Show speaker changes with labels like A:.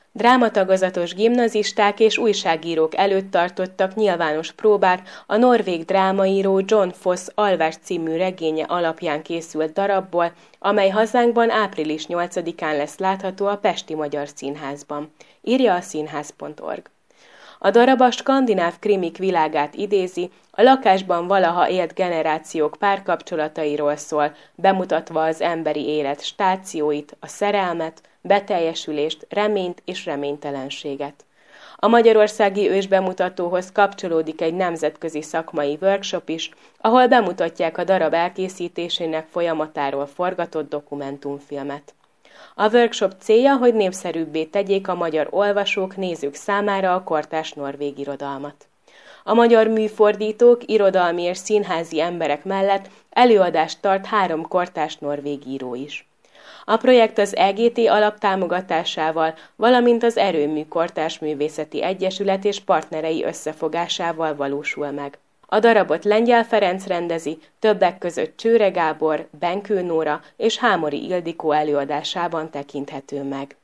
A: Drámatagozatos gimnazisták és újságírók előtt tartottak nyilvános próbát a norvég drámaíró John Foss Alvás című regénye alapján készült darabból, amely hazánkban április 8-án lesz látható a Pesti Magyar Színházban, írja a színház.org. A darab a skandináv krimik világát idézi, a lakásban valaha élt generációk párkapcsolatairól szól, bemutatva az emberi élet stációit, a szerelmet, beteljesülést, reményt és reménytelenséget. A magyarországi ősbemutatóhoz kapcsolódik egy nemzetközi szakmai workshop is, ahol bemutatják a darab elkészítésének folyamatáról forgatott dokumentumfilmet. A workshop célja, hogy népszerűbbé tegyék a magyar olvasók, nézők számára a kortárs norvég irodalmat. A magyar műfordítók, irodalmi és színházi emberek mellett előadást tart 3 kortárs norvég író is. A projekt az EGT alap támogatásával, valamint az Erőmű Kortárs Művészeti Egyesület és partnerei összefogásával valósul meg. A darabot Lengyel Ferenc rendezi, többek között Csőre Gábor, Benkő Nóra és Hámori Ildikó előadásában tekinthető meg.